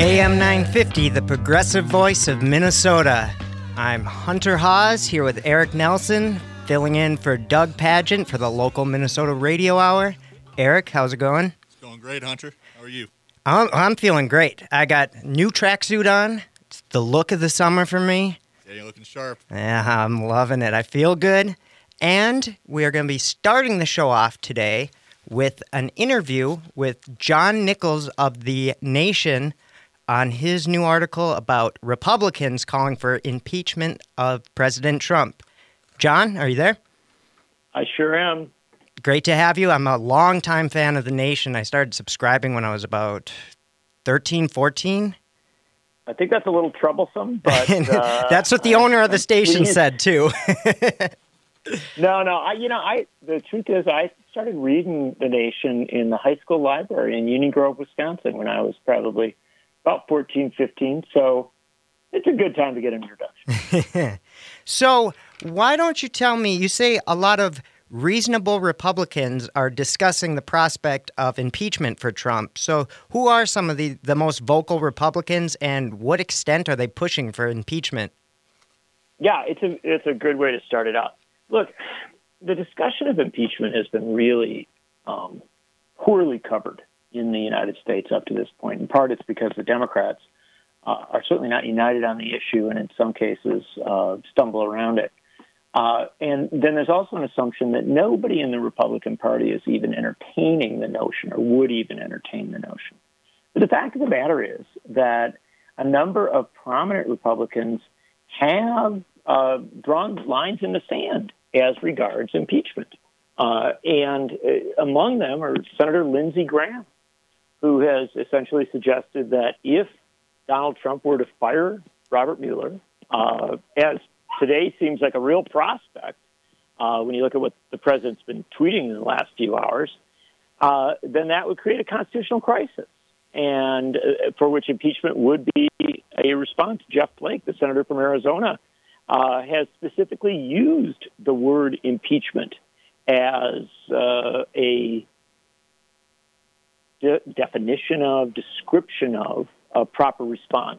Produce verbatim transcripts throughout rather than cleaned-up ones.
A M nine fifty, the progressive voice of Minnesota. I'm Hunter Hawes here with Eric Nelson, filling in for Doug Pageant for the local Minnesota Radio Hour. Eric, how's it going? It's going great, Hunter. How are you? I'm, I'm feeling great. I got new tracksuit on. It's the look of the summer for me. Yeah, you're looking sharp. Yeah, I'm loving it. I feel good. And we are going to be starting the show off today with an interview with John Nichols of The Nation on his new article about Republicans calling for impeachment of President Trump. John, are you there? I sure am. Great to have you. I'm a longtime fan of The Nation. I started subscribing when I was about thirteen, fourteen. I think that's a little troublesome, but... Uh, that's what the owner of the station said, too. no, no. I, you know, I. the truth is I started reading The Nation in the high school library in Union Grove, Wisconsin, when I was probably about fourteen, fifteen. So it's a good time to get an introduction. So why don't you tell me, you say a lot of reasonable Republicans are discussing the prospect of impeachment for Trump. So who are some of the, the most vocal Republicans, and what extent are they pushing for impeachment? Yeah, it's a it's a good way to start it out. Look, the discussion of impeachment has been really um, poorly covered in the United States up to this point. In part, it's because the Democrats uh, are certainly not united on the issue, and in some cases uh, stumble around it. Uh, and then there's also an assumption that nobody in the Republican Party is even entertaining the notion or would even entertain the notion. But the fact of the matter is that a number of prominent Republicans have uh, drawn lines in the sand as regards impeachment. Uh, and uh, among them are Senator Lindsey Graham, who has essentially suggested that if Donald Trump were to fire Robert Mueller, uh, as today seems like a real prospect, uh, when you look at what the president's been tweeting in the last few hours, uh, then that would create a constitutional crisis, and uh, for which impeachment would be a response. Jeff Flake, the senator from Arizona, uh, has specifically used the word impeachment as uh, a de- definition of, description of a proper response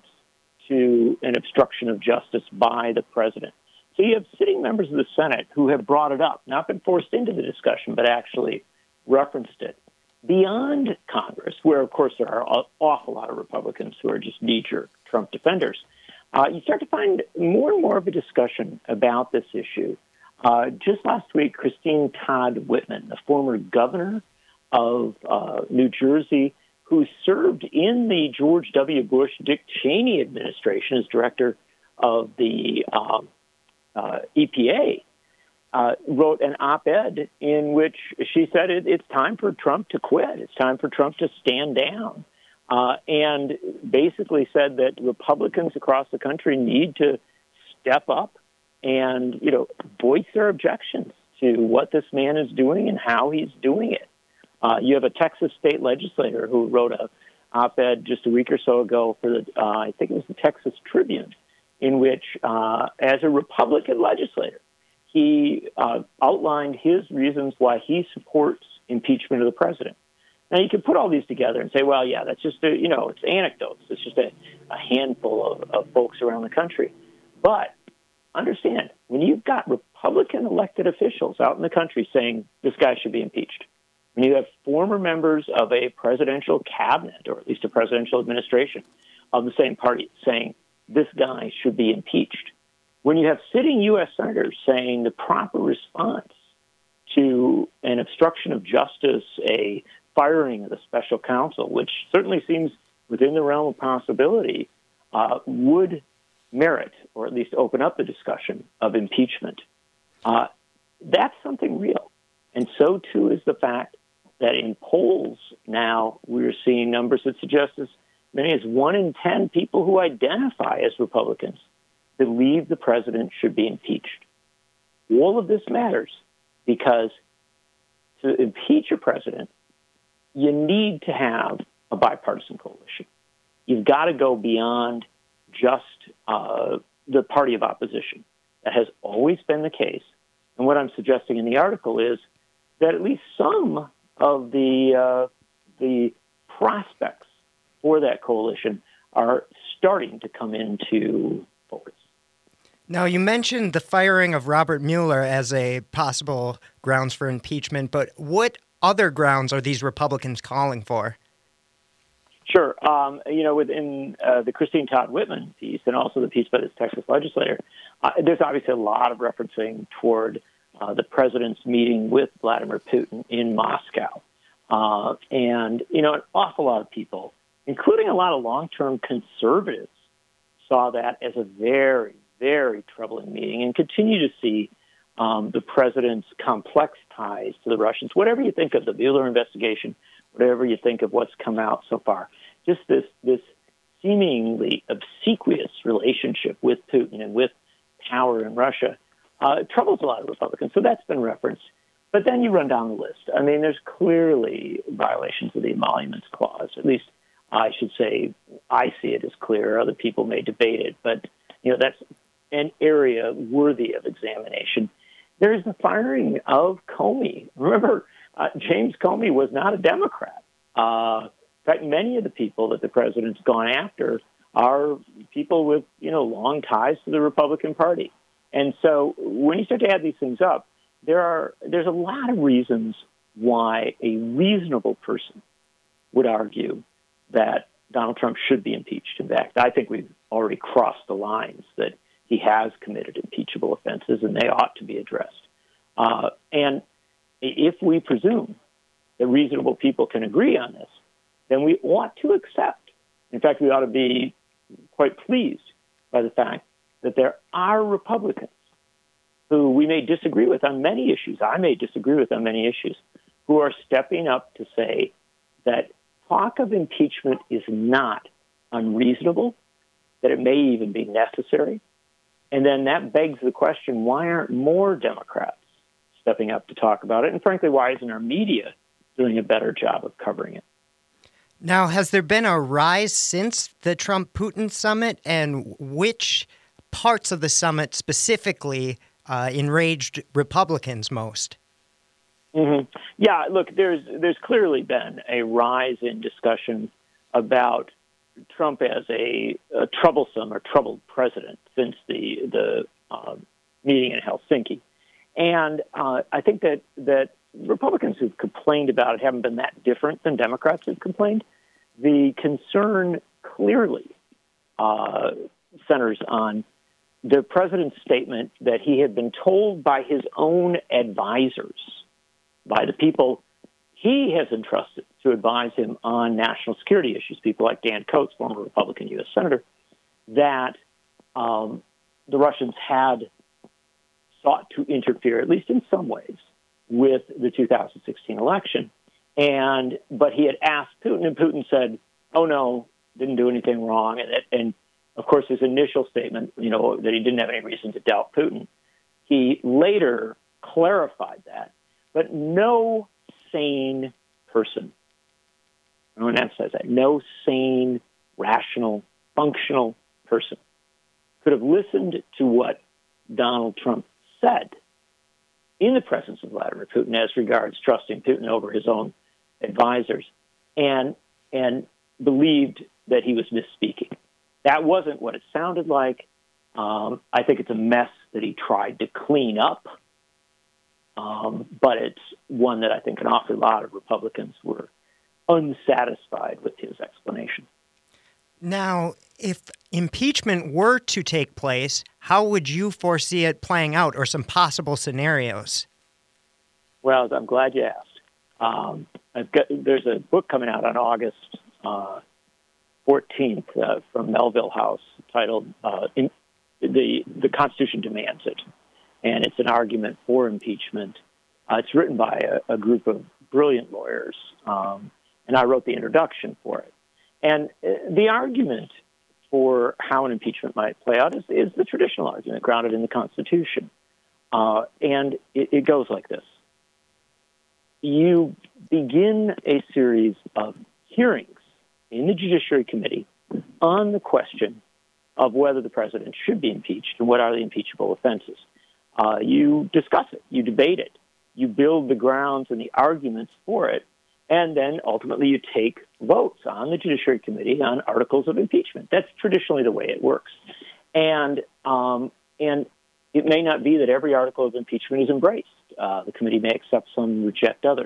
to an obstruction of justice by the president. So you have sitting members of the Senate who have brought it up, not been forced into the discussion, but actually referenced it. Beyond Congress, where, of course, there are an awful lot of Republicans who are just knee-jerk Trump defenders, uh, you start to find more and more of a discussion about this issue. Uh, just last week, Christine Todd Whitman, the former governor of uh, New Jersey, who served in the George W. Bush, Dick Cheney administration as director of the um, uh, E P A, uh, wrote an op-ed in which she said it, it's time for Trump to quit. It's time for Trump to stand down, uh, and basically said that Republicans across the country need to step up and, you know, voice their objections to what this man is doing and how he's doing it. Uh, you have a Texas state legislator who wrote a op-ed just a week or so ago for the, uh, I think it was the Texas Tribune, in which, uh, as a Republican legislator, he uh, outlined his reasons why he supports impeachment of the president. Now, you can put all these together and say, well, yeah, that's just, a, you know, it's anecdotes. It's just a, a handful of, of folks around the country. But understand, when you've got Republican elected officials out in the country saying this guy should be impeached, when you have former members of a presidential cabinet, or at least a presidential administration of the same party, saying this guy should be impeached, when you have sitting U S senators saying the proper response to an obstruction of justice, a firing of the special counsel, which certainly seems within the realm of possibility, uh, would merit, or at least open up the discussion of impeachment, uh, that's something real. And so, too, is the fact that in polls now we're seeing numbers that suggest as many as one in ten people who identify as Republicans believe the president should be impeached. All of this matters because to impeach a president, you need to have a bipartisan coalition. You've got to go beyond just uh, the party of opposition. That has always been the case. And what I'm suggesting in the article is that at least some of the uh, the prospects for that coalition are starting to come into focus. Now, you mentioned the firing of Robert Mueller as a possible grounds for impeachment, but what other grounds are these Republicans calling for? Sure. Um, you know, within uh, the Christine Todd Whitman piece and also the piece by this Texas legislator, uh, there's obviously a lot of referencing toward uh, the president's meeting with Vladimir Putin in Moscow. Uh, and, you know, an awful lot of people, including a lot of long-term conservatives, saw that as a very, very troubling meeting and continue to see um, the president's complex ties to the Russians. Whatever you think of the Mueller investigation, whatever you think of what's come out so far, just this this seemingly obsequious relationship with Putin and with power in Russia uh, troubles a lot of Republicans. So that's been referenced. But then you run down the list. I mean, there's clearly violations of the Emoluments Clause. At least I should say I see it as clear. Other people may debate it, but you know that's an area worthy of examination. There's the firing of Comey. Remember, uh, James Comey was not a Democrat. Uh, in fact, many of the people that the president's gone after are people with, you know, long ties to the Republican Party. And so when you start to add these things up, there are there's a lot of reasons why a reasonable person would argue that Donald Trump should be impeached. In fact, I think we've already crossed the lines that he has committed impeachable offenses, and they ought to be addressed. Uh, and if we presume that reasonable people can agree on this, then we ought to accept. In fact, we ought to be quite pleased by the fact that there are Republicans who we may disagree with on many issues. I may disagree with on many issues, who are stepping up to say that talk of impeachment is not unreasonable, that it may even be necessary. And then that begs the question, why aren't more Democrats stepping up to talk about it? And frankly, why isn't our media doing a better job of covering it? Now, has there been a rise since the Trump-Putin summit, and which parts of the summit specifically uh, enraged Republicans most? Mm-hmm. Yeah, look, there's there's clearly been a rise in discussion about Trump as a, a troublesome or troubled president since the the uh, meeting in Helsinki, and uh, I think that that Republicans who've complained about it haven't been that different than Democrats who've complained. The concern clearly uh, centers on the president's statement that he had been told by his own advisors, by the people he has entrusted to advise him on national security issues, people like Dan Coats, former Republican U S Senator, that um, the Russians had sought to interfere, at least in some ways, with the two thousand sixteen election. And but he had asked Putin, and Putin said, "Oh no, didn't do anything wrong." And, and of course, his initial statement, you know, that he didn't have any reason to doubt Putin, he later clarified that. But no sane person, I want to emphasize that, no sane, rational, functional person could have listened to what Donald Trump said in the presence of Vladimir Putin as regards trusting Putin over his own advisors and and believed that he was misspeaking. That wasn't what it sounded like. Um, I think it's a mess that he tried to clean up. Um, but it's one that I think an awful lot of Republicans were unsatisfied with his explanation. Now, if impeachment were to take place, how would you foresee it playing out, or some possible scenarios? Well, I'm glad you asked. Um, I've got, there's a book coming out on August uh, fourteenth uh, from Melville House titled uh, in, the, the Constitution Demands It. And it's an argument for impeachment. Uh, it's written by a, a group of brilliant lawyers, um, and I wrote the introduction for it. And uh, the argument for how an impeachment might play out is, is the traditional argument grounded in the Constitution. Uh, and it, it goes like this. You begin a series of hearings in the Judiciary Committee on the question of whether the president should be impeached and what are the impeachable offenses. Uh, you discuss it, you debate it, you build the grounds and the arguments for it, And then ultimately you take votes on the Judiciary Committee on articles of impeachment. That's traditionally the way it works. And um, and it may not be that every article of impeachment is embraced. Uh, the committee may accept some, reject others.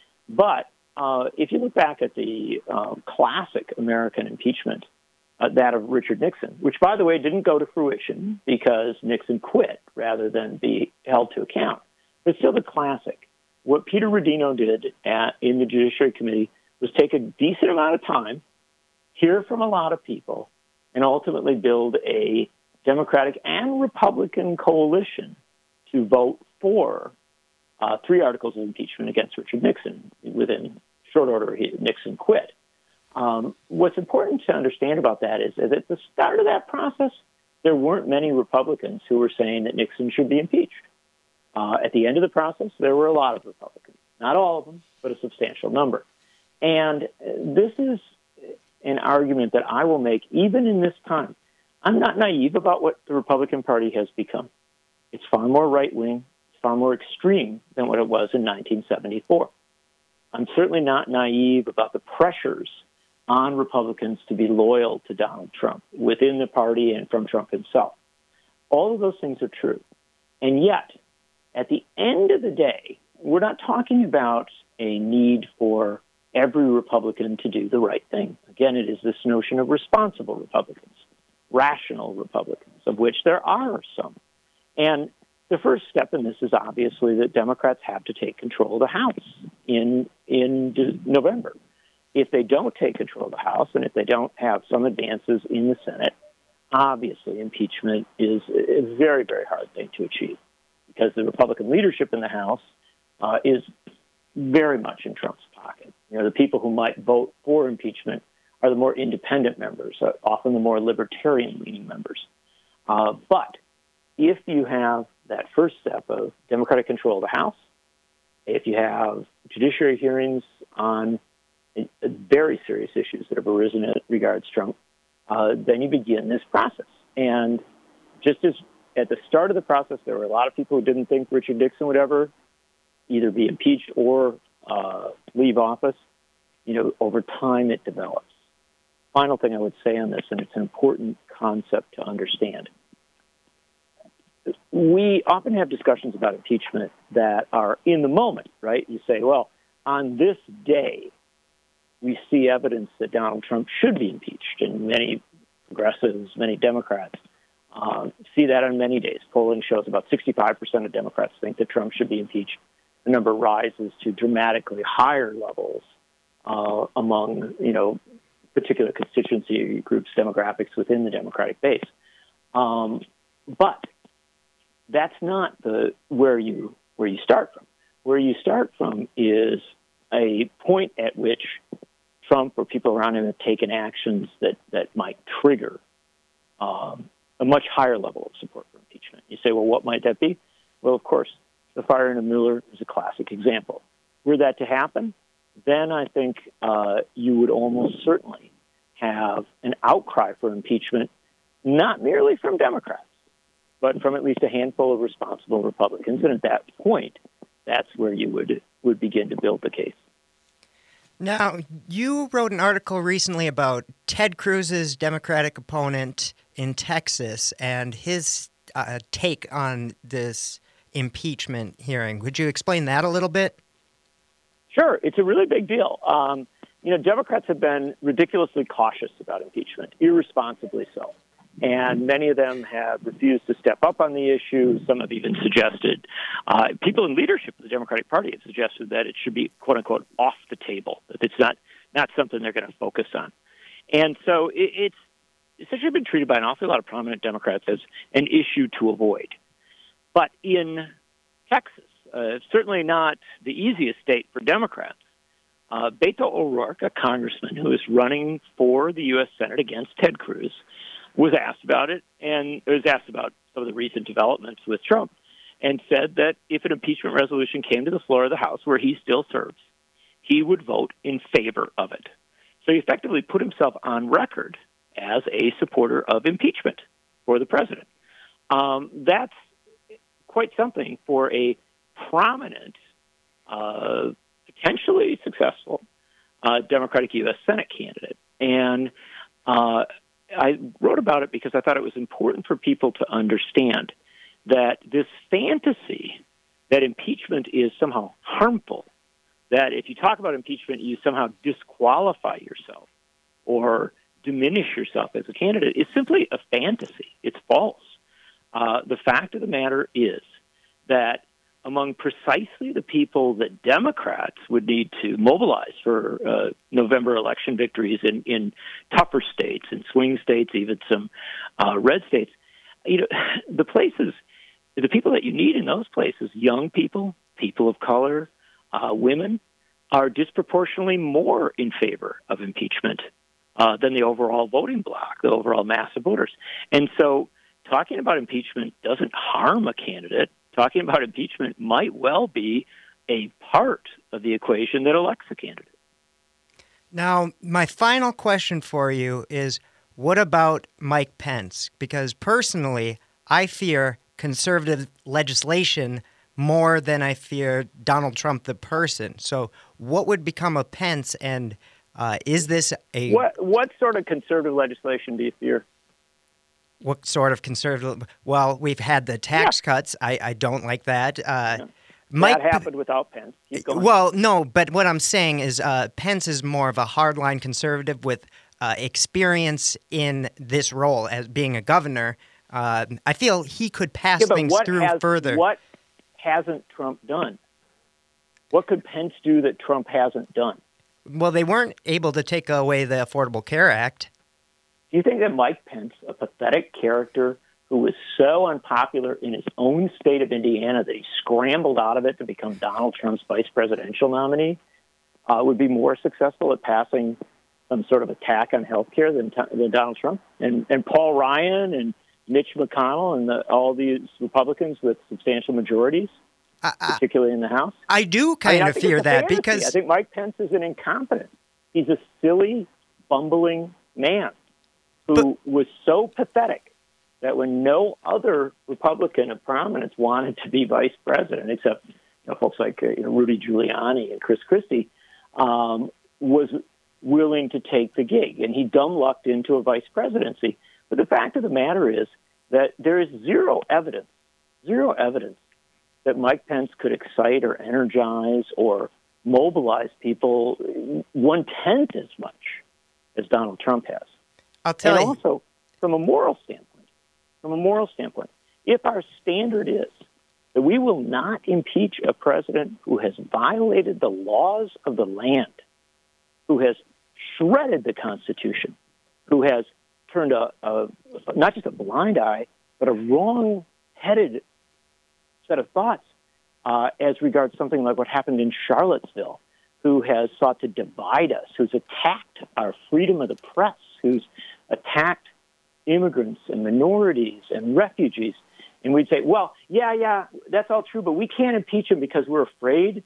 But uh, if you look back at the uh, classic American impeachment, uh, that of Richard Nixon, which, by the way, didn't go to fruition because Nixon quit rather than be held to account, but still the classic. What Peter Rodino did at, in the Judiciary Committee was take a decent amount of time, hear from a lot of people, and ultimately build a Democratic and Republican coalition to vote for uh, three articles of impeachment against Richard Nixon. Within short order, he, Nixon quit. Um, what's important to understand about that is that at the start of that process, there weren't many Republicans who were saying that Nixon should be impeached. Uh, at the end of the process, there were a lot of Republicans. Not all of them, but a substantial number. And this is an argument that I will make even in this time. I'm not naive about what the Republican Party has become. It's far more right-wing, it's far more extreme than what it was in nineteen seventy-four. I'm certainly not naive about the pressures on Republicans to be loyal to Donald Trump within the party and from Trump himself. All of those things are true. And yet, at the end of the day, we're not talking about a need for every Republican to do the right thing. Again, it is this notion of responsible Republicans, rational Republicans, of which there are some. And the first step in this is obviously that Democrats have to take control of the House in in November. If they don't take control of the House and if they don't have some advances in the Senate, obviously impeachment is a very, very hard thing to achieve because the Republican leadership in the House uh, is very much in Trump's pocket. You know, the people who might vote for impeachment are the more independent members, uh, often the more libertarian-leaning members. Uh, but if you have that first step of Democratic control of the House, if you have judiciary hearings on very serious issues that have arisen as regards Trump, uh, then you begin this process. And just as at the start of the process, there were a lot of people who didn't think Richard Nixon would ever either be impeached or uh, leave office. You know, over time it develops. Final thing I would say on this, and it's an important concept to understand. We often have discussions about impeachment that are in the moment, right? You say, well, on this day, we see evidence that Donald Trump should be impeached, and many progressives, many Democrats uh, see that on many days. Polling shows about sixty-five percent of Democrats think that Trump should be impeached. The number rises to dramatically higher levels uh, among, you know, particular constituency groups, demographics within the Democratic base. Um, but that's not the where you where you start from. Where you start from is a point at which Trump or people around him have taken actions that, that might trigger um, a much higher level of support for impeachment. You say, well, what might that be? Well, of course, the firing of Mueller is a classic example. Were that to happen, then I think uh, you would almost certainly have an outcry for impeachment, not merely from Democrats, but from at least a handful of responsible Republicans. And at that point, that's where you would, would begin to build the case. Now, you wrote an article recently about Ted Cruz's Democratic opponent in Texas and his uh, take on this impeachment hearing. Would you explain that a little bit? Sure. It's a really big deal. Um, you know, Democrats have been ridiculously cautious about impeachment, irresponsibly so. And many of them have refused to step up on the issue. Some have even suggested, uh, people in leadership of the Democratic Party have suggested that it should be, quote unquote, off the table, that it's not, not something they're going to focus on. And so it, it's essentially been treated by an awful lot of prominent Democrats as an issue to avoid. But in Texas, uh, certainly not the easiest state for Democrats, uh, Beto O'Rourke, a congressman who is running for the U S Senate against Ted Cruz, was asked about it and was asked about some of the recent developments with Trump and said that if an impeachment resolution came to the floor of the House where he still serves, he would vote in favor of it. So he effectively put himself on record as a supporter of impeachment for the president. Um, that's quite something for a prominent, uh, potentially successful uh, Democratic U S Senate candidate. And uh, I wrote about it because I thought it was important for people to understand that this fantasy that impeachment is somehow harmful, that if you talk about impeachment, you somehow disqualify yourself or diminish yourself as a candidate, is simply a fantasy. It's false. Uh, the fact of the matter is that among precisely the people that Democrats would need to mobilize for uh, November election victories in, in tougher states, in swing states, even some uh, red states, you know, the places, the people that you need in those places, young people, people of color, uh, women, are disproportionately more in favor of impeachment uh, than the overall voting bloc, the overall mass of voters. And so talking about impeachment doesn't harm a candidate. Talking about impeachment might well be a part of the equation that elects a candidate. Now, my final question for you is, what about Mike Pence? Because personally, I fear conservative legislation more than I fear Donald Trump the person. So what would become of Pence, and uh, is this a... What, what sort of conservative legislation do you fear? What sort of conservative? Well, we've had the tax yeah. cuts. I, I don't like that. Uh, yeah. Mike, that happened without Pence. Keep going. Well, no, but what I'm saying is uh, Pence is more of a hardline conservative with uh, experience in this role as being a governor. Uh, I feel he could pass yeah, things through has, further. What hasn't Trump done? What could Pence do that Trump hasn't done? Well, they weren't able to take away the Affordable Care Act. Do you think that Mike Pence, a pathetic character who was so unpopular in his own state of Indiana that he scrambled out of it to become Donald Trump's vice presidential nominee, uh, would be more successful at passing some sort of attack on health care than, than Donald Trump? And, and Paul Ryan and Mitch McConnell and the, all these Republicans with substantial majorities, uh, particularly in the House? I do kind I mean, of fear that fantasy. because... I think Mike Pence is an incompetent. He's a silly, bumbling man who but, was so pathetic that when no other Republican of prominence wanted to be vice president, except you know, folks like uh, you know, Rudy Giuliani and Chris Christie, um, was willing to take the gig. And he dumb-lucked into a vice presidency. But the fact of the matter is that there is zero evidence, zero evidence that Mike Pence could excite or energize or mobilize people one-tenth as much as Donald Trump has. I'll tell and you. also, from a moral standpoint, from a moral standpoint, if our standard is that we will not impeach a president who has violated the laws of the land, who has shredded the Constitution, who has turned a, a not just a blind eye, but a wrong-headed set of thoughts uh, as regards something like what happened in Charlottesville, who has sought to divide us, who's attacked our freedom of the press, who's attacked immigrants and minorities and refugees. And we'd say, well, yeah, yeah, that's all true, but we can't impeach him because we're afraid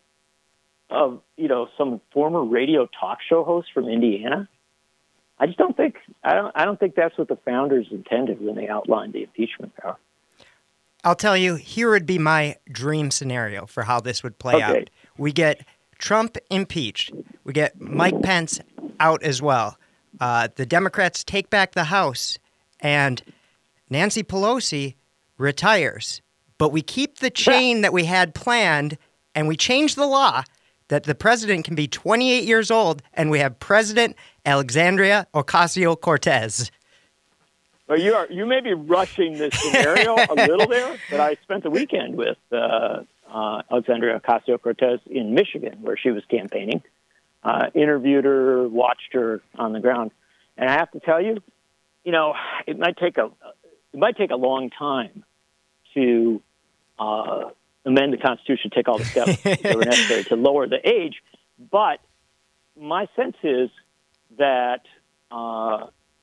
of, you know, some former radio talk show host from Indiana. I just don't think I don't I don't think that's what the founders intended when they outlined the impeachment power. I'll tell you, here would be my dream scenario for how this would play okay. out. We get Trump impeached. We get Mike Pence out as well. Uh, the Democrats take back the House, and Nancy Pelosi retires. But we keep the chain that we had planned, and we change the law that the president can be twenty-eight years old, and we have President Alexandria Ocasio-Cortez. Well, you are you may be rushing this scenario a little there, but I spent the weekend with uh, uh, Alexandria Ocasio-Cortez in Michigan, where she was campaigning. Uh, interviewed her, watched her on the ground, and I have to tell you, you know, it might take a it might take a long time to uh, amend the Constitution, take all the steps that were necessary to lower the age. But my sense is that uh,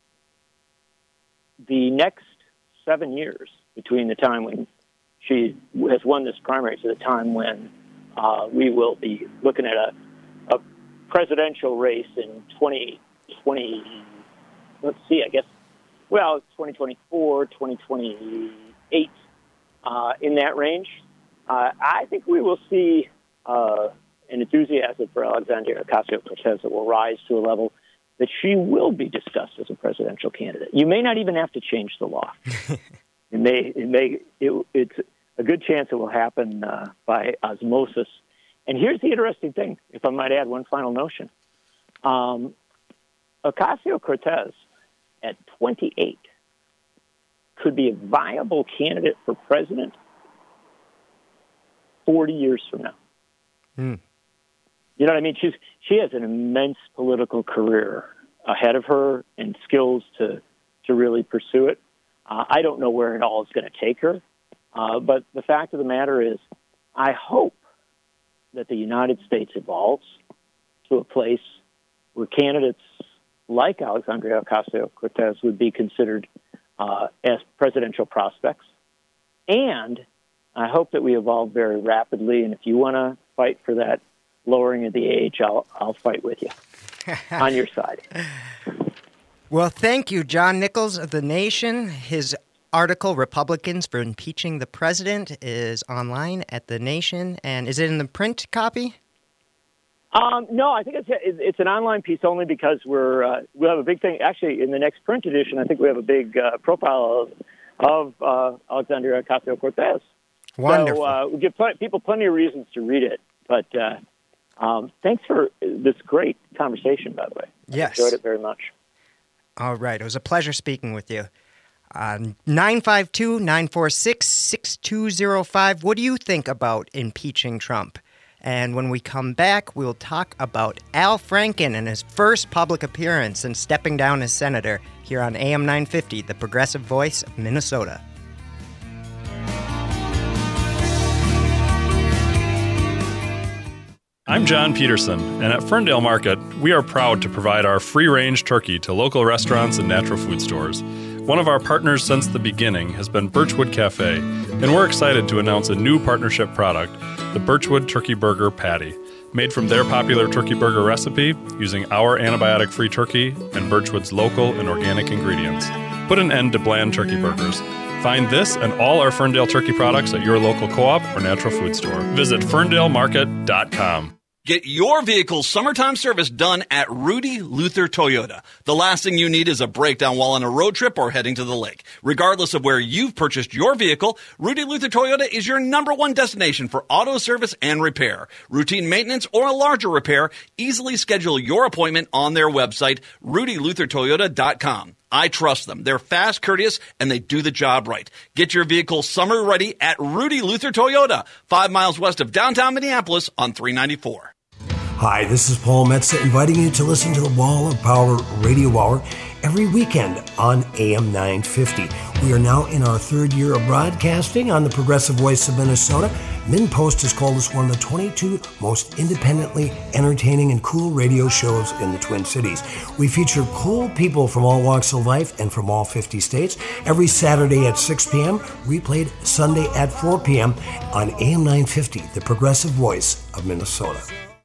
the next seven years between the time when she has won this primary to the time when uh, we will be looking at a, a presidential race in twenty twenty, let's see, I guess, well, twenty twenty-four, twenty twenty-eight, uh, in that range. Uh, I think we will see uh, an enthusiasm for Alexandria Ocasio-Cortez that will rise to a level that she will be discussed as a presidential candidate. You may not even have to change the law. it may, it may, it, it's a good chance it will happen uh, by osmosis. And here's the interesting thing, if I might add one final notion. Um, Ocasio-Cortez at twenty-eight could be a viable candidate for president forty years from now. Mm. You know what I mean? She's, she has an immense political career ahead of her and skills to, to really pursue it. Uh, I don't know where it all is going to take her. Uh, but the fact of the matter is, I hope that the United States evolves to a place where candidates like Alexandria Ocasio-Cortez would be considered uh, as presidential prospects. And I hope that we evolve very rapidly. And if you want to fight for that lowering of the age, I'll, I'll fight with you on your side. Well, thank you, John Nichols of The Nation. His article, Republicans for Impeaching the President, is online at The Nation. And is it in the print copy? Um, no, I think it's it's an online piece only because we're uh, we have a big thing. Actually, in the next print edition, I think we have a big uh, profile of, of uh, Alexandria Ocasio-Cortez. Wonderful. So uh, we give pl- people plenty of reasons to read it. But uh, um, thanks for this great conversation, by the way. Yes. I enjoyed it very much. All right. It was a pleasure speaking with you. Uh, nine five two, nine four six, six two zero five. What do you think about impeaching Trump? And when we come back, we'll talk about Al Franken and his first public appearance and stepping down as senator here on A M nine fifty, the progressive voice of Minnesota. I'm John Peterson, and at Ferndale Market, we are proud to provide our free-range turkey to local restaurants and natural food stores. One of our partners since the beginning has been Birchwood Cafe, and we're excited to announce a new partnership product, the Birchwood Turkey Burger Patty, made from their popular turkey burger recipe using our antibiotic-free turkey and Birchwood's local and organic ingredients. Put an end to bland turkey burgers. Find this and all our Ferndale turkey products at your local co-op or natural food store. Visit ferndale market dot com. Get your vehicle's summertime service done at Rudy Luther Toyota. The last thing you need is a breakdown while on a road trip or heading to the lake. Regardless of where you've purchased your vehicle, Rudy Luther Toyota is your number one destination for auto service and repair. Routine maintenance or a larger repair, easily schedule your appointment on their website, rudy luther toyota dot com. I trust them. They're fast, courteous, and they do the job right. Get your vehicle summer ready at Rudy Luther Toyota, five miles west of downtown Minneapolis on three ninety-four. Hi, this is Paul Metza inviting you to listen to the Wall of Power Radio Hour every weekend on A M nine fifty. We are now in our third year of broadcasting on the Progressive Voice of Minnesota. MinnPost has called us one of the twenty-two most independently entertaining and cool radio shows in the Twin Cities. We feature cool people from all walks of life and from all fifty states every Saturday at six p.m., replayed Sunday at four p.m. on A M nine fifty, the Progressive Voice of Minnesota.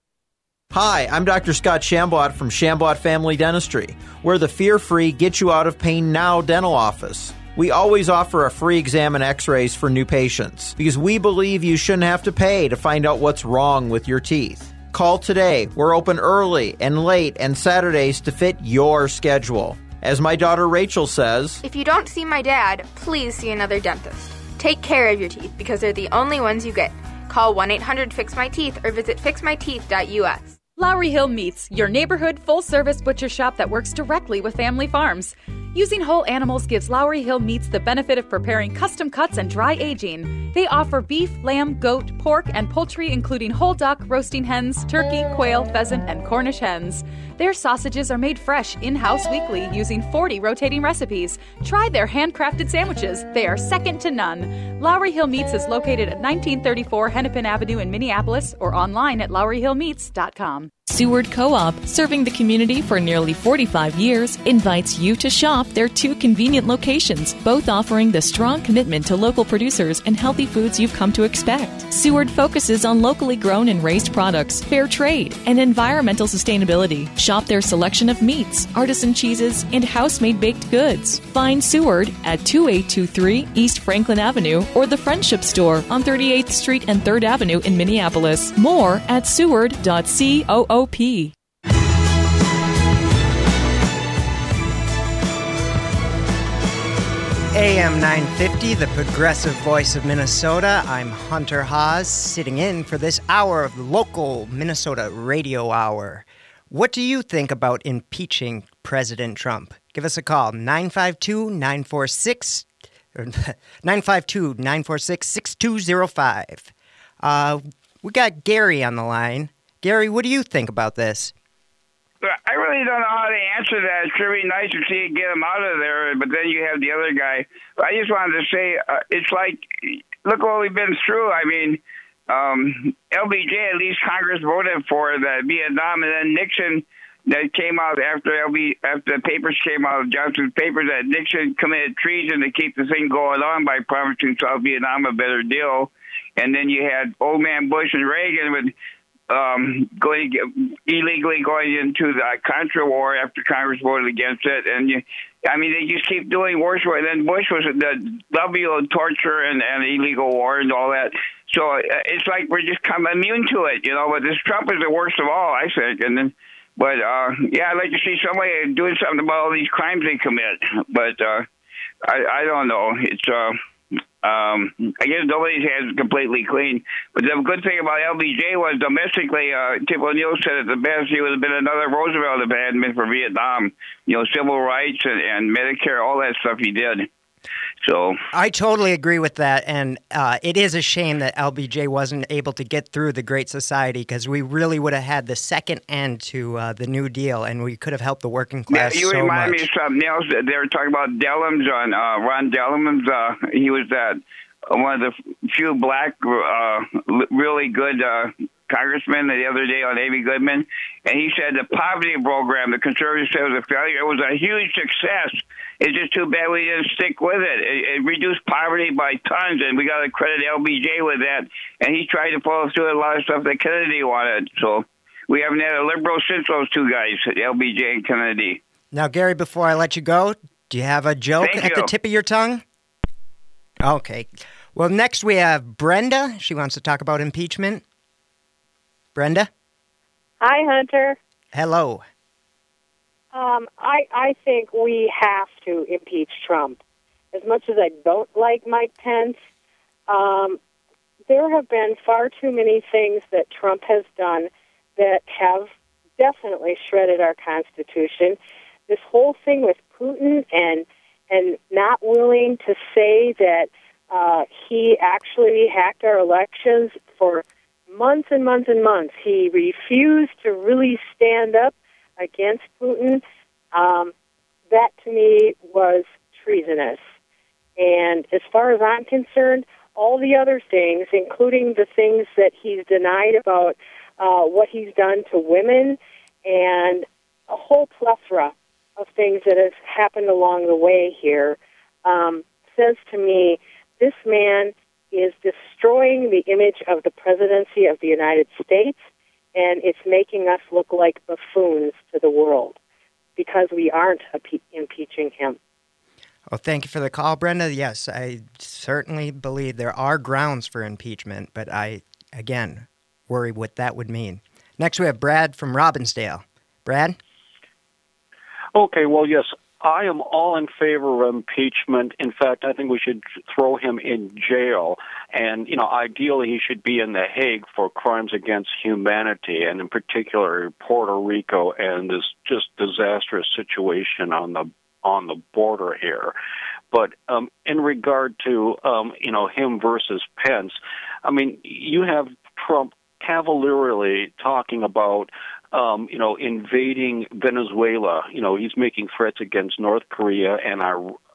Hi, I'm Doctor Scott Shambot from Shambot Family Dentistry. We're the fear-free, get-you-out-of-pain-now dental office. We always offer a free exam and x-rays for new patients because we believe you shouldn't have to pay to find out what's wrong with your teeth. Call today. We're open early and late and Saturdays to fit your schedule. As my daughter Rachel says, if you don't see my dad, please see another dentist. Take care of your teeth because they're the only ones you get. Call one eight hundred fix my teeth or visit fix my teeth dot U S. Lowry Hill Meats, your neighborhood full-service butcher shop that works directly with family farms. Using whole animals gives Lowry Hill Meats the benefit of preparing custom cuts and dry aging. They offer beef, lamb, goat, pork, and poultry, including whole duck, roasting hens, turkey, quail, pheasant, and Cornish hens. Their sausages are made fresh in-house weekly using forty rotating recipes. Try their handcrafted sandwiches. They are second to none. Lowry Hill Meats is located at nineteen thirty-four Hennepin Avenue in Minneapolis or online at lowry hill meats dot com. Seward Co-op, serving the community for nearly forty-five years, invites you to shop their two convenient locations, both offering the strong commitment to local producers and healthy foods you've come to expect. Seward focuses on locally grown and raised products, fair trade, and environmental sustainability. Shop their selection of meats, artisan cheeses, and house-made baked goods. Find Seward at two eight two three East Franklin Avenue or the Friendship Store on thirty-eighth Street and third Avenue in Minneapolis. More at seward dot coop. A M nine fifty, the progressive voice of Minnesota. I'm Hunter Haas, sitting in for this hour of the local Minnesota Radio Hour. What do you think about impeaching President Trump? Give us a call, nine five two, nine four six, nine five two, nine four six, six two zero five. Uh, we got Gary on the line. Gary, what do you think about this? I really don't know how to answer that. It's really nice to see you get him out of there, but then you have the other guy. I just wanted to say, uh, it's like, look what we've been through. I mean, um, L B J, at least Congress voted for the Vietnam, and then Nixon, that came out after L B, after the papers came out, Johnson's papers, that Nixon committed treason to keep the thing going on by promising South Vietnam a better deal. And then you had old man Bush and Reagan with Um, going illegally going into the Contra War after Congress voted against it, and you, I mean they just keep doing worse. And then Bush was the W of torture and, and illegal war and all that. So uh, it's like we're just kind of immune to it, you know. But this Trump is the worst of all, I think. And then, but uh, yeah, I'd like to see somebody doing something about all these crimes they commit. But uh, I, I don't know. It's. Uh, Um, I guess nobody's hands completely clean. But the good thing about L B J was domestically, uh, Tip O'Neill said it the best. He would have been another Roosevelt if it hadn't been for Vietnam. You know, civil rights and, and Medicare, all that stuff he did. So I totally agree with that, and uh, it is a shame that L B J wasn't able to get through the Great Society, because we really would have had the second end to uh, the New Deal, and we could have helped the working class. Yeah, you so remind much. me of something else. They were talking about Dellums on uh, Ron Dellums. Uh, he was that one of the few black, uh, really good uh, congressmen the other day on Amy Goodman, and he said the poverty program, the conservatives said, was a failure. It was a huge success. It's just too bad we didn't stick with it. It, it reduced poverty by tons, and we got to credit L B J with that. And he tried to follow through a lot of stuff that Kennedy wanted. So we haven't had a liberal since those two guys, L B J and Kennedy. Now, Gary, before I let you go, do you have a joke Thank at you. the tip of your tongue? Okay. Well, next we have Brenda. She wants to talk about impeachment. Brenda? Hi, Hunter. Hello. Um, I, I think we have to impeach Trump. As much as I don't like Mike Pence, um, there have been far too many things that Trump has done that have definitely shredded our Constitution. This whole thing with Putin and and not willing to say that uh, he actually hacked our elections for months and months and months. He refused to really stand up against Putin. Um, that, to me, was treasonous. And as far as I'm concerned, all the other things, including the things that he's denied about uh, what he's done to women and a whole plethora of things that has happened along the way here, um, says to me, this man is destroying the image of the presidency of the United States, and it's making us look like buffoons to the world because we aren't impe- impeaching him. Well, thank you for the call, Brenda. Yes, I certainly believe there are grounds for impeachment, but I, again, worry what that would mean. Next, we have Brad from Robbinsdale. Brad? Okay, well, yes, I am all in favor of impeachment. In fact, I think we should throw him in jail. And, you know, ideally he should be in The Hague for crimes against humanity, and in particular Puerto Rico and this just disastrous situation on the on the border here. But um, in regard to, um, you know, him versus Pence, I mean, you have Trump cavalierly talking about Um, you know, invading Venezuela. You know, he's making threats against North Korea and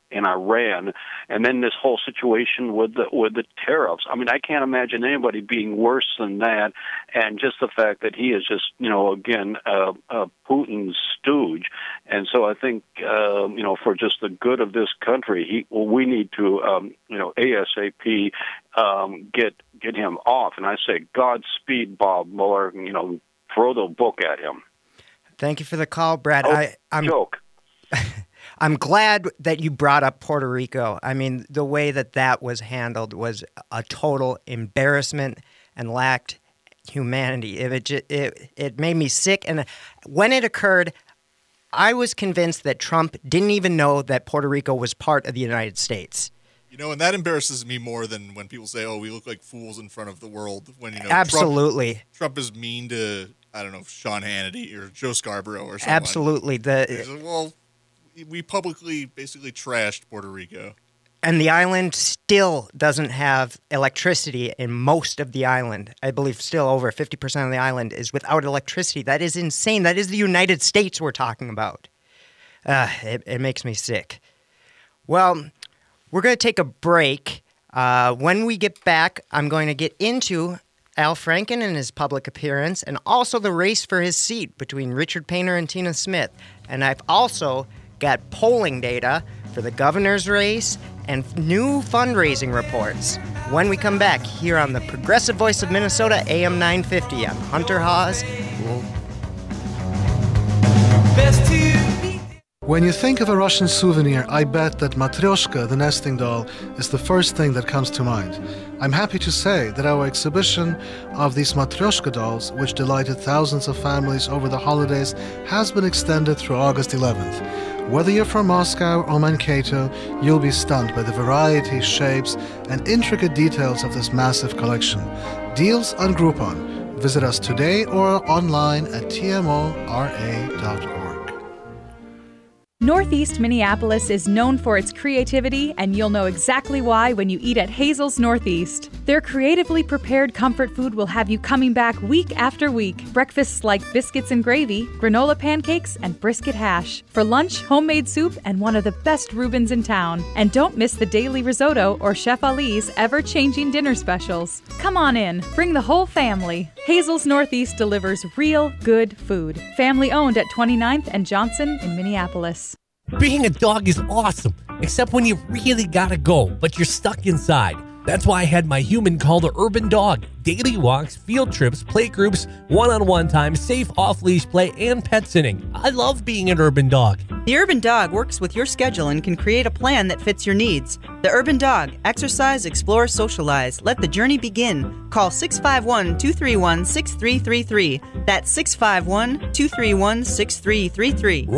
in Iran, and then this whole situation with the with the tariffs. I mean, I can't imagine anybody being worse than that. And just the fact that he is just, you know, again, uh, uh, Putin's stooge. And so I think, uh, you know, for just the good of this country, he well, we need to, um, you know, ASAP um, get get him off. And I say, Godspeed, Bob Mueller. You know, throw the book at him. Thank you for the call, Brad. Oh, I, I'm joke. I'm glad that you brought up Puerto Rico. I mean, the way that that was handled was a total embarrassment and lacked humanity. It just, it it made me sick. And when it occurred, I was convinced that Trump didn't even know that Puerto Rico was part of the United States. You know, and that embarrasses me more than when people say, "Oh, we look like fools in front of the world." When you know, absolutely, Trump, Trump is mean to I don't know Sean Hannity or Joe Scarborough or something. Absolutely, the like well. We publicly basically trashed Puerto Rico. And the island still doesn't have electricity in most of the island. I believe still over fifty percent of the island is without electricity. That is insane. That is the United States we're talking about. Uh, it, it makes me sick. Well, we're going to take a break. Uh, when we get back, I'm going to get into Al Franken and his public appearance and also the race for his seat between Richard Painter and Tina Smith. And I've also got polling data for the governor's race and new fundraising reports. When we come back here on the Progressive Voice of Minnesota, A M nine fifty, I'm Hunter Hawes. We'll... When you think of a Russian souvenir, I bet that Matryoshka, the nesting doll, is the first thing that comes to mind. I'm happy to say that our exhibition of these Matryoshka dolls, which delighted thousands of families over the holidays, has been extended through August eleventh. Whether you're from Moscow or Mankato, you'll be stunned by the variety, shapes, and intricate details of this massive collection. Deals on Groupon. Visit us today or online at T M O R A dot org. Northeast Minneapolis is known for its creativity, and you'll know exactly why when you eat at Hazel's Northeast. Their creatively prepared comfort food will have you coming back week after week. Breakfasts like biscuits and gravy, granola pancakes, and brisket hash. For lunch, homemade soup and one of the best Reubens in town. And don't miss the daily risotto or Chef Ali's ever-changing dinner specials. Come on in, bring the whole family. Hazel's Northeast delivers real, good food. Family owned at twenty-ninth and Johnson in Minneapolis. Being a dog is awesome, except when you really gotta go, but you're stuck inside. That's why I had my human called the Urban Dog. Daily walks, field trips, play groups, one-on-one time, safe off-leash play, and pet sitting. I love being an Urban Dog. The Urban Dog works with your schedule and can create a plan that fits your needs. The Urban Dog. Exercise, explore, socialize. Let the journey begin. Call six five one, two three one, six three three three. That's six five one, two three one, six three three three.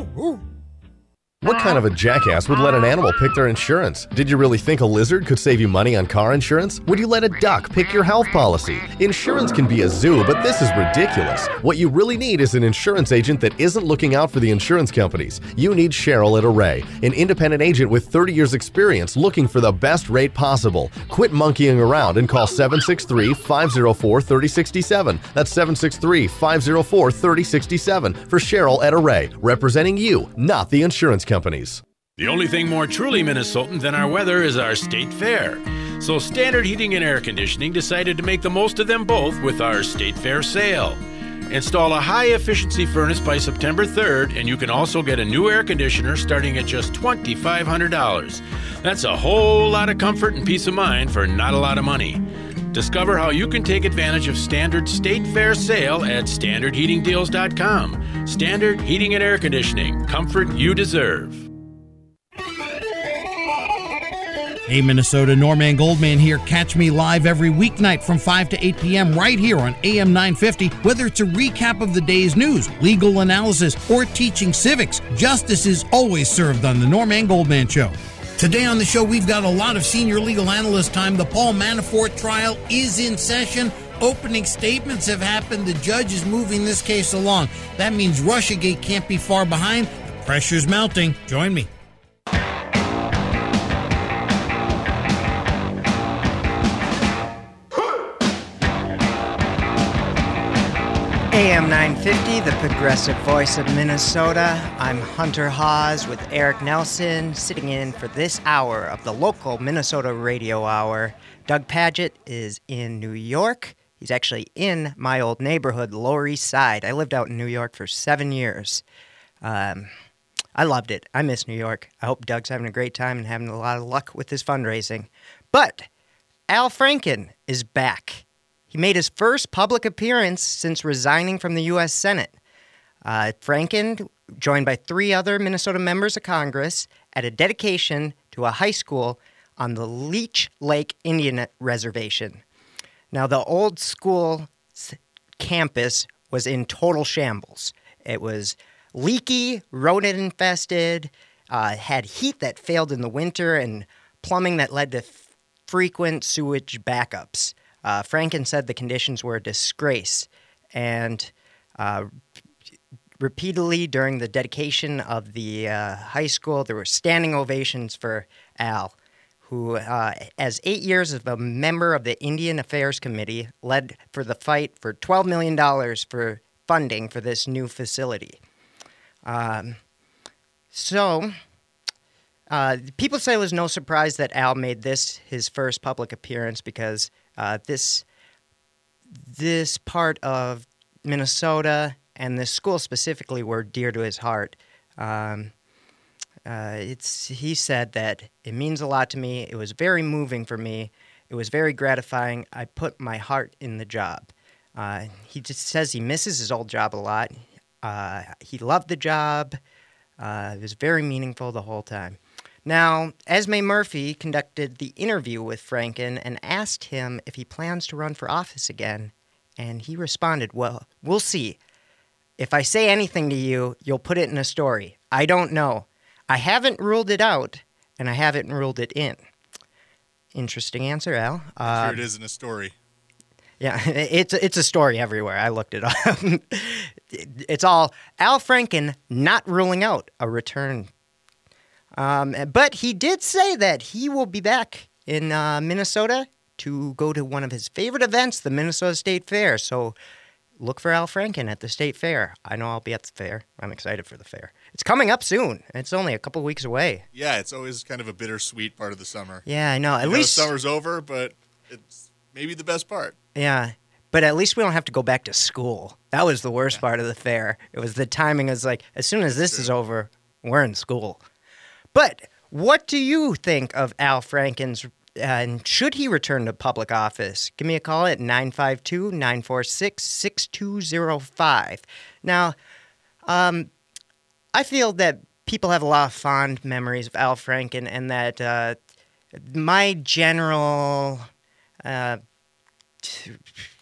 What kind of a jackass would let an animal pick their insurance? Did you really think a lizard could save you money on car insurance? Would you let a duck pick your health policy? Insurance can be a zoo, but this is ridiculous. What you really need is an insurance agent that isn't looking out for the insurance companies. You need Cheryl at Array, an independent agent with thirty years experience looking for the best rate possible. Quit monkeying around and call seven six three, five zero four, three zero six seven. That's seven six three, five zero four, three zero six seven for Cheryl at Array, representing you, not the insurance company. companies. The only thing more truly Minnesotan than our weather is our state fair. So Standard Heating and Air Conditioning decided to make the most of them both with our state fair sale. Install a high-efficiency furnace by September third, and you can also get a new air conditioner starting at just two thousand five hundred dollars. That's a whole lot of comfort and peace of mind for not a lot of money. Discover how you can take advantage of Standard State Fair sale at standard heating deals dot com. Standard Heating and Air Conditioning. Comfort you deserve. Hey Minnesota, Norman Goldman here. Catch me live every weeknight from five to eight p.m. right here on A M nine fifty. Whether it's a recap of the day's news, legal analysis, or teaching civics, justice is always served on the Norman Goldman Show. Today on the show, we've got a lot of senior legal analyst time. The Paul Manafort trial is in session. Opening statements have happened. The judge is moving this case along. That means Russiagate can't be far behind. The pressure's mounting. Join me. A M nine fifty, the progressive voice of Minnesota. I'm Hunter Hawes with Eric Nelson, sitting in for this hour of the local Minnesota Radio Hour. Doug Padgett is in New York. He's actually in my old neighborhood, Lower East Side. I lived out in New York for seven years. Um, I loved it. I miss New York. I hope Doug's having a great time and having a lot of luck with his fundraising. But Al Franken is back. He made his first public appearance since resigning from the U S Senate. Uh, Franken, joined by three other Minnesota members of Congress, at a dedication to a high school on the Leech Lake Indian Reservation. Now, the old school campus was in total shambles. It was leaky, rodent-infested, uh, had heat that failed in the winter, and plumbing that led to f- frequent sewage backups. Uh, Franken said the conditions were a disgrace, and uh, repeatedly during the dedication of the uh, high school, there were standing ovations for Al, who, uh, as eight years as a member of the Indian Affairs Committee, led for the fight for twelve million dollars for funding for this new facility. Um, so... Uh, people say it was no surprise that Al made this his first public appearance because uh, this this part of Minnesota and this school specifically were dear to his heart. Um, uh, it's he said that it means a lot to me. It was very moving for me. It was very gratifying. I put my heart in the job. Uh, he just says he misses his old job a lot. Uh, he loved the job. Uh, it was very meaningful the whole time. Now, Esme Murphy conducted the interview with Franken and asked him if he plans to run for office again, and he responded, well, we'll see. If I say anything to you, you'll put it in a story. I don't know. I haven't ruled it out, and I haven't ruled it in. Interesting answer, Al. I'm Uh, sure it is in a story. Yeah, it's it's a story everywhere. I looked it up. It's all Al Franken not ruling out a return. Um, but he did say that he will be back in uh, Minnesota to go to one of his favorite events, the Minnesota State Fair. So look for Al Franken at the State Fair. I know I'll be at the fair. I'm excited for the fair. It's coming up soon. It's only a couple weeks away. Yeah, it's always kind of a bittersweet part of the summer. Yeah, I know. At You know, least summer's over, but it's maybe the best part. Yeah, but at least we don't have to go back to school. That was the worst part of the fair. It was the timing. It was like, as soon as this is over, we're in school. But what do you think of Al Franken's, uh, and should he return to public office? Give me a call at nine five two, nine four six, six two zero five. Now, um, I feel that people have a lot of fond memories of Al Franken, and that uh, my general... Uh, t-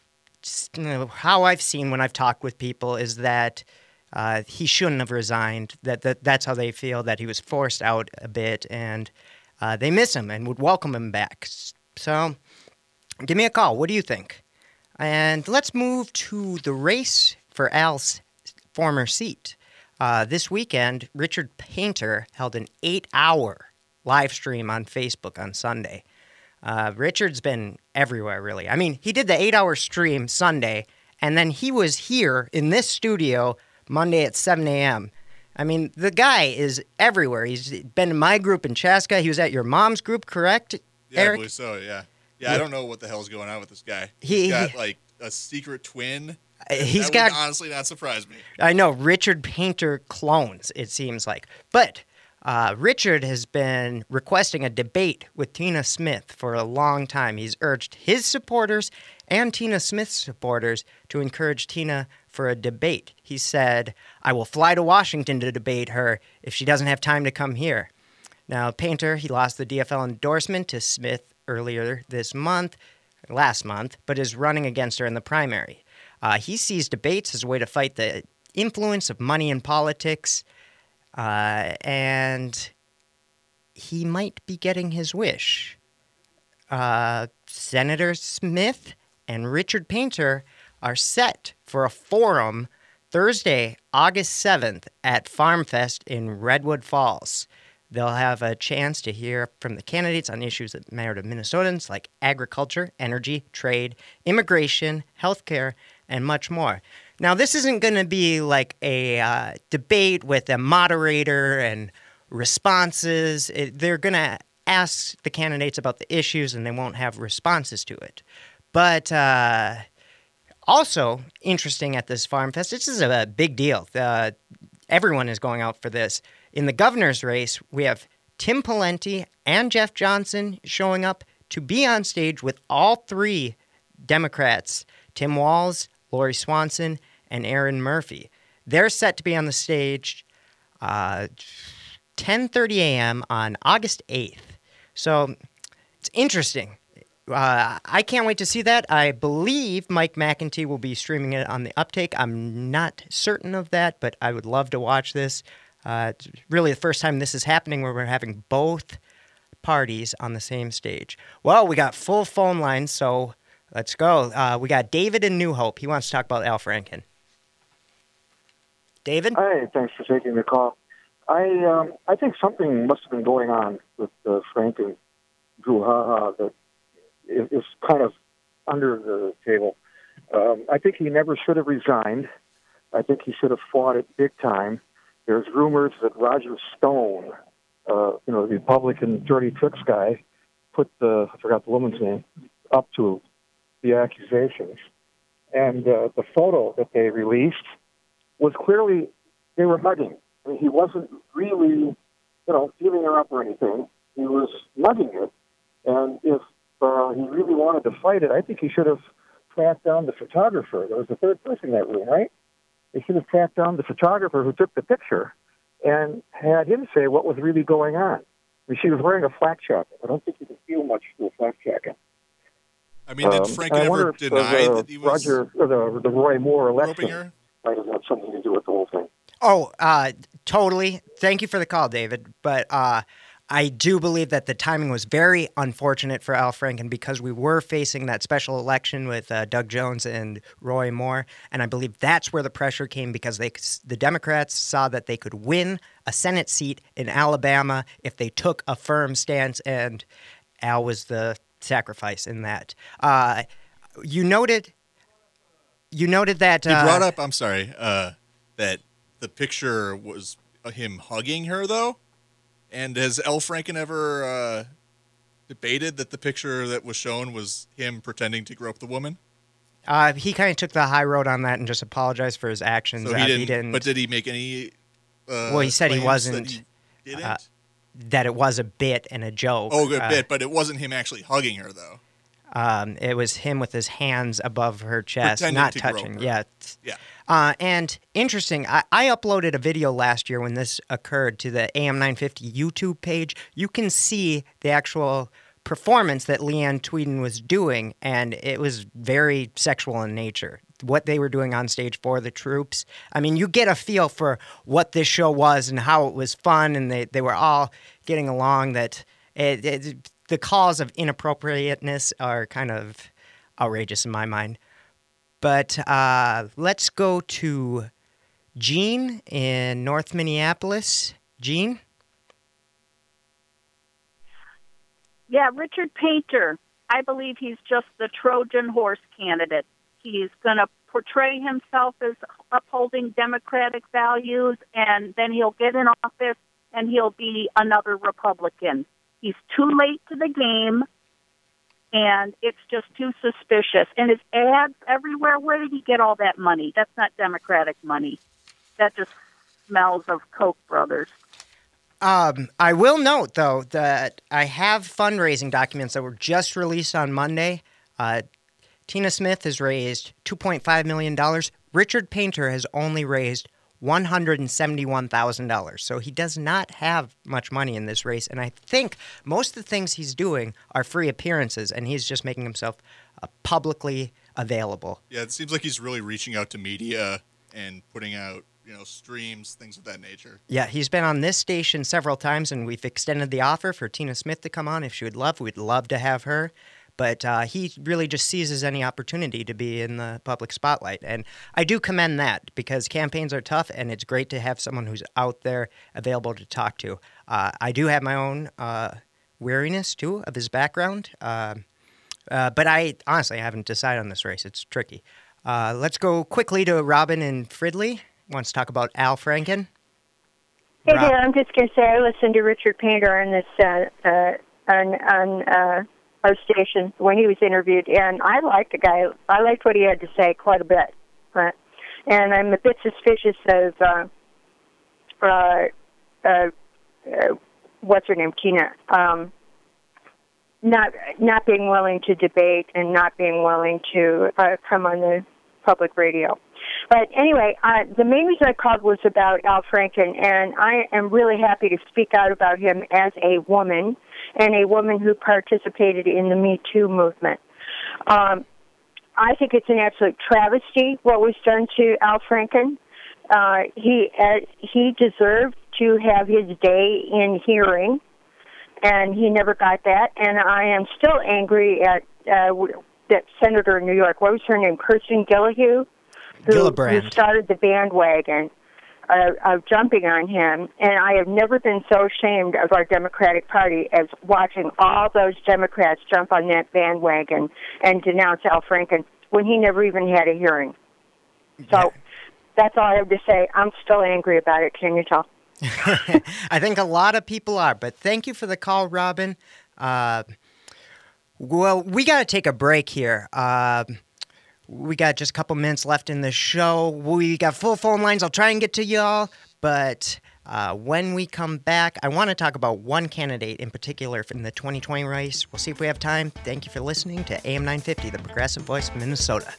you know, how I've seen when I've talked with people is that uh, he shouldn't have resigned. That, that that's how they feel, that he was forced out a bit, and uh, they miss him and would welcome him back. So give me a call. What do you think? And let's move to the race for Al's former seat. Uh, this weekend, Richard Painter held an eight-hour live stream on Facebook on Sunday. Uh, Richard's been everywhere, really. I mean, he did the eight-hour stream Sunday, and then he was here in this studio Monday at seven a.m. I mean, the guy is everywhere. He's been in my group in Chaska. He was at your mom's group, correct, Yeah, Eric? I believe so, yeah. Yeah, I don't know what the hell's going on with this guy. He- He's got, he- like, a secret twin. He's that got- would honestly not surprise me. I know, Richard Painter clones, it seems like. But uh, Richard has been requesting a debate with Tina Smith for a long time. He's urged his supporters and Tina Smith's supporters to encourage Tina for a debate. He said, I will fly to Washington to debate her if she doesn't have time to come here. Now, Painter, he lost the D F L endorsement to Smith earlier this month, last month, but is running against her in the primary. Uh, he sees debates as a way to fight the influence of money in politics, uh, and he might be getting his wish. Uh, Senator Smith and Richard Painter are set for a forum Thursday, August seventh at FarmFest in Redwood Falls. They'll have a chance to hear from the candidates on issues that matter to Minnesotans like agriculture, energy, trade, immigration, healthcare, and much more. Now, this isn't going to be like a uh, debate with a moderator and responses. It, they're going to ask the candidates about the issues, and they won't have responses to it. But uh, also interesting at this Farm Fest, this is a big deal. Uh, everyone is going out for this. In the governor's race, we have Tim Pawlenty and Jeff Johnson showing up to be on stage with all three Democrats, Tim Walz, Lori Swanson, and Erin Murphy. They're set to be on the stage uh, ten thirty a.m. on August eighth. So it's interesting. Uh, I can't wait to see that. I believe Mike McEntee will be streaming it on the Uptake. I'm not certain of that, but I would love to watch this. Uh, it's really the first time this is happening where we're having both parties on the same stage. Well, we got full phone lines, so let's go. Uh, we got David in New Hope. He wants to talk about Al Franken. David? Hi, thanks for taking the call. I um, I think something must have been going on with uh, Franken brouhaha that is kind of under the table. Um, I think he never should have resigned. I think he should have fought it big time. There's rumors that Roger Stone, uh, you know, the Republican dirty tricks guy, put the, I forgot the woman's name, up to the accusations. And uh, the photo that they released was clearly, they were hugging. I mean, he wasn't really, you know, feeling her up or anything. He was mugging her. And if uh, he really wanted to fight it, I think he should have tracked down the photographer. There was the third person in that room, right? They should have tracked down the photographer who took the picture and had him say what was really going on. I mean, she was wearing a flak jacket. I don't think you can feel much through a flak jacket. I mean, did Um, Franken and I ever wonder if deny the, that he was Roger, or the, the Roy Moore groping election her? might have had something to do with the whole thing. Oh, uh, totally. Thank you for the call, David. But uh, I do believe that the timing was very unfortunate for Al Franken because we were facing that special election with uh, Doug Jones and Roy Moore, and I believe that's where the pressure came because they, the Democrats saw that they could win a Senate seat in Alabama if they took a firm stance, and Al was the sacrifice in that. Uh, you noted, you noted that He uh, brought up, I'm sorry, uh, that the picture was him hugging her, though. And has Al Franken ever uh, debated that the picture that was shown was him pretending to grope the woman? Uh, he kind of took the high road on that and just apologized for his actions. So he Uh, didn't, he didn't. But did he make any? Uh, well, he said he claims wasn't. That, he didn't? Uh, that it was a bit and a joke. oh, good Uh, bit, but it wasn't him actually hugging her, though. Um, it was him with his hands above her chest, Pretending not to grope touching. her. Yeah. Yeah. Uh, and interesting, I, I uploaded a video last year when this occurred to the A M nine fifty YouTube page. You can see the actual performance that Leanne Tweeden was doing, and it was very sexual in nature. What they were doing on stage for the troops. I mean, you get a feel for what this show was and how it was fun, and they, they were all getting along. That it, it, the calls of inappropriateness are kind of outrageous in my mind. But uh, let's go to Gene in North Minneapolis. Gene? Yeah, Richard Painter. I believe he's just the Trojan horse candidate. He's going to portray himself as upholding democratic values, and then he'll get in office and he'll be another Republican. He's too late to the game, and it's just too suspicious. And his ads everywhere, where did he get all that money? That's not Democratic money. That just smells of Koch brothers. Um, I will note, though, that I have fundraising documents that were just released on Monday. Uh, Tina Smith has raised two point five million dollars. Richard Painter has only raised one hundred seventy-one thousand dollars. So he does not have much money in this race. And I think most of the things he's doing are free appearances, and he's just making himself uh, publicly available. Yeah, it seems like he's really reaching out to media and putting out, you know, streams, things of that nature. Yeah, he's been on this station several times, and we've extended the offer for Tina Smith to come on if she would love. We'd love to have her. But uh, he really just seizes any opportunity to be in the public spotlight. And I do commend that because campaigns are tough, and it's great to have someone who's out there available to talk to. Uh, I do have my own uh, weariness, too, of his background. Uh, uh, but I honestly haven't decided on this race. It's tricky. Uh, let's go quickly to Robin and Fridley. Wants to talk about Al Franken. Hey Rob- there, I'm just going to say I listened to Richard Painter on this uh, uh, on, on uh, our station when he was interviewed, and I liked the guy. I liked what he had to say quite a bit. But, and I'm a bit suspicious of uh, uh, uh, uh, what's her name, Tina, um, not not being willing to debate and not being willing to uh, come on the public radio. But anyway, uh, the main reason I called was about Al Franken, and I am really happy to speak out about him as a woman and a woman who participated in the Me Too movement. Um, I think it's an absolute travesty what was done to Al Franken. Uh, he uh, he deserved to have his day in hearing, and he never got that. And I am still angry at uh, that senator in New York. What was her name? Kirsten Gillibrand. Who, Gillibrand. who started the bandwagon uh, of jumping on him. And I have never been so ashamed of our Democratic Party as watching all those Democrats jump on that bandwagon and denounce Al Franken when he never even had a hearing. So that's all I have to say. I'm still angry about it. Can you tell? I think a lot of people are, but thank you for the call, Robin. Uh, well, we got to take a break here. Uh, we got just a couple minutes left in the show. We got full phone lines. I'll try and get to y'all, but uh, when we come back, I want to talk about one candidate in particular in the twenty twenty race. We'll see if we have time. Thank you for listening to A M nine fifty, the Progressive Voice of Minnesota.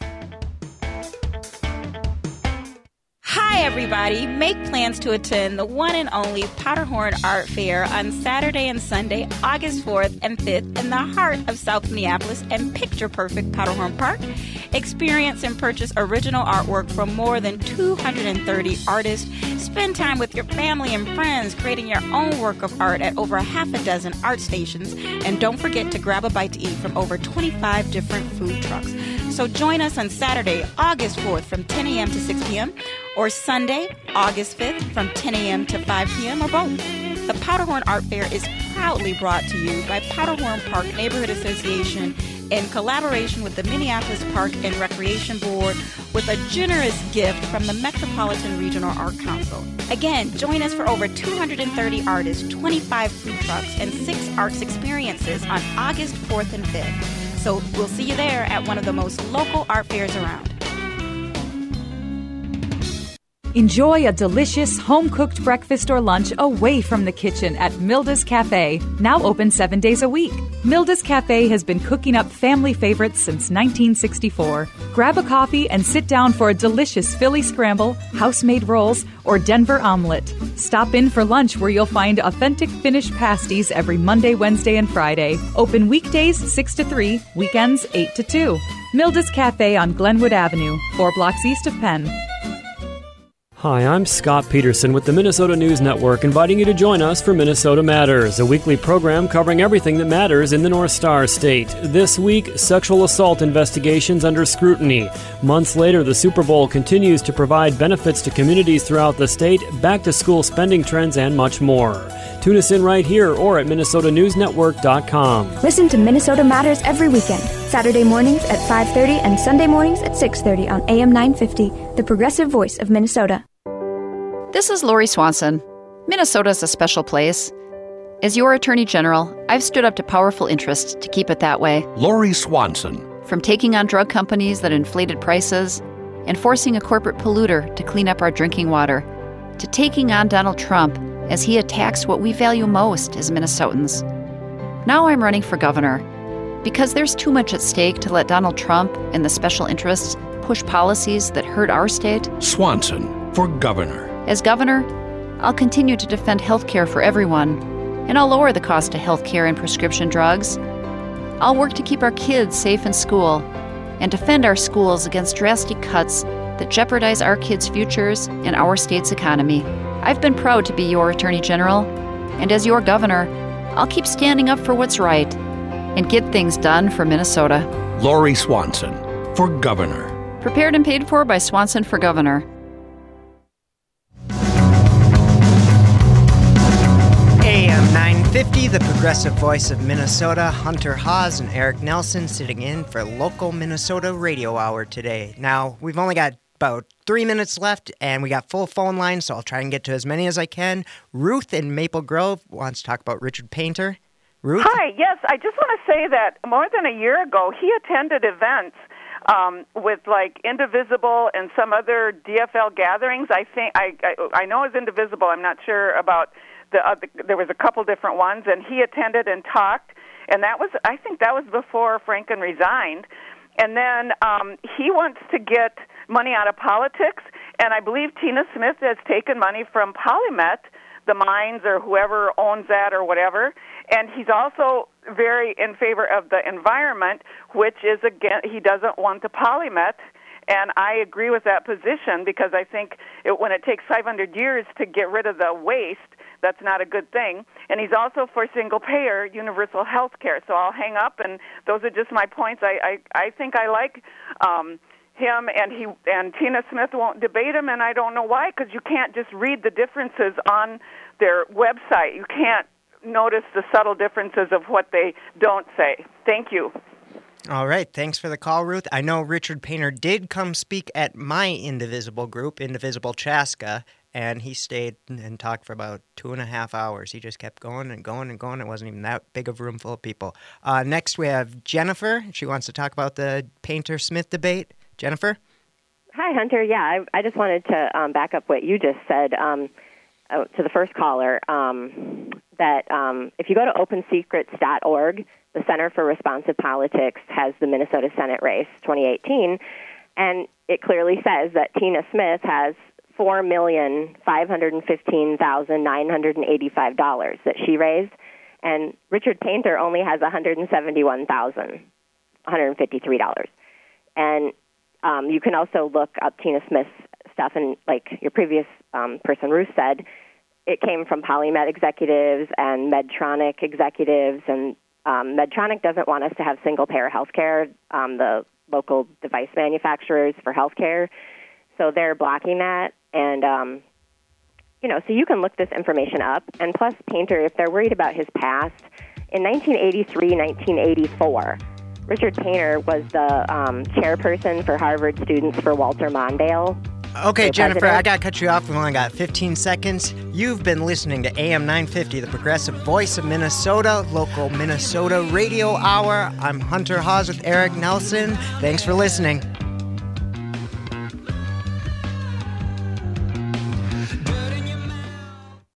Hi, everybody. Make plans to attend the one and only Powderhorn Art Fair on Saturday and Sunday, August fourth and fifth in the heart of South Minneapolis and picture-perfect Powderhorn Park. Experience and purchase original artwork from more than two hundred thirty artists. Spend time with your family and friends creating your own work of art at over a half a dozen art stations. And don't forget to grab a bite to eat from over twenty-five different food trucks. So join us on Saturday, August fourth from ten a.m. to six p.m. or Sunday, August fifth from ten a.m. to five p.m. or both. The Powderhorn Art Fair is proudly brought to you by Powderhorn Park Neighborhood Association in collaboration with the Minneapolis Park and Recreation Board with a generous gift from the Metropolitan Regional Art Council. Again, join us for over two hundred thirty artists, twenty-five food trucks, and six arts experiences on August fourth and fifth. So we'll see you there at one of the most local art fairs around. Enjoy a delicious home-cooked breakfast or lunch away from the kitchen at Milda's Cafe, now open seven days a week. Milda's Cafe has been cooking up family favorites since nineteen sixty-four. Grab a coffee and sit down for a delicious Philly scramble, house-made rolls, or Denver omelet. Stop in for lunch where you'll find authentic Finnish pasties every Monday, Wednesday, and Friday. Open weekdays six to three, weekends eight to two. Milda's Cafe on Glenwood Avenue, four blocks east of Penn. Hi, I'm Scott Peterson with the Minnesota News Network, inviting you to join us for Minnesota Matters, a weekly program covering everything that matters in the North Star State. This week, sexual assault investigations under scrutiny. Months later, the Super Bowl continues to provide benefits to communities throughout the state, back-to-school spending trends, and much more. Tune us in right here or at minnesota news network dot com. Listen to Minnesota Matters every weekend, Saturday mornings at five thirty and Sunday mornings at six thirty on A M nine fifty, the Progressive Voice of Minnesota. This is Lori Swanson. Minnesota is a special place. As your Attorney General, I've stood up to powerful interests to keep it that way. Lori Swanson. From taking on drug companies that inflated prices and forcing a corporate polluter to clean up our drinking water, to taking on Donald Trump as he attacks what we value most as Minnesotans. Now I'm running for governor because there's too much at stake to let Donald Trump and the special interests push policies that hurt our state. Swanson for governor. As governor, I'll continue to defend health care for everyone, and I'll lower the cost of health care and prescription drugs. I'll work to keep our kids safe in school and defend our schools against drastic cuts that jeopardize our kids' futures and our state's economy. I've been proud to be your Attorney General, and as your governor, I'll keep standing up for what's right and get things done for Minnesota. Lori Swanson for governor. Prepared and paid for by Swanson for Governor. A M nine fifty, the progressive voice of Minnesota, Hunter Haas and Eric Nelson sitting in for Local Minnesota Radio Hour today. Now, we've only got about three minutes left, and we got full phone lines, so I'll try and get to as many as I can. Ruth in Maple Grove wants to talk about Richard Painter. Ruth? Hi, yes, I just want to say that more than a year ago, he attended events um, with, like, Indivisible and some other D F L gatherings. I think I, I, I know it's Indivisible. I'm not sure about the, uh, the. There was a couple different ones, and he attended and talked, and that was, I think that was before Franken resigned. And then um, he wants to get money out of politics, and I believe Tina Smith has taken money from Polymet, the mines or whoever owns that or whatever, and he's also very in favor of the environment, which is, again, he doesn't want the Polymet, and I agree with that position because I think it, when it takes five hundred years to get rid of the waste, that's not a good thing. And he's also for single-payer universal health care. So I'll hang up, and those are just my points. I, I, I think I like um, him, and he and Tina Smith won't debate him, and I don't know why, because you can't just read the differences on their website. You can't notice the subtle differences of what they don't say. Thank you. All right. Thanks for the call, Ruth. I know Richard Painter did come speak at my Indivisible group, Indivisible Chaska, and he stayed and talked for about two and a half hours. He just kept going and going and going. It wasn't even that big of a room full of people. Uh, next, we have Jennifer. She wants to talk about the Painter-Smith debate. Jennifer? Hi, Hunter. Yeah, I, I just wanted to um, back up what you just said um, uh, to the first caller, um, that um, if you go to open secrets dot org, the Center for Responsive Politics has the Minnesota Senate race twenty eighteen, and it clearly says that Tina Smith has four million five hundred fifteen thousand nine hundred eighty-five dollars that she raised, and Richard Painter only has one hundred seventy-one thousand one hundred fifty-three dollars. And um, you can also look up Tina Smith's stuff, and like your previous um, person, Ruth, said, it came from Polymet executives and Medtronic executives, and um, Medtronic doesn't want us to have single-payer health care, um, the local device manufacturers for health care, so they're blocking that. And, um, you know, so you can look this information up. And plus, Painter, if they're worried about his past, in nineteen eighty-three, nineteen eighty-four, Richard Painter was the um, chairperson for Harvard Students for Walter Mondale. Okay, Jennifer, president. I got to cut you off. We've only got fifteen seconds. You've been listening to A M nine fifty, the progressive voice of Minnesota, Local Minnesota Radio Hour. I'm Hunter Haas with Eric Nelson. Thanks for listening.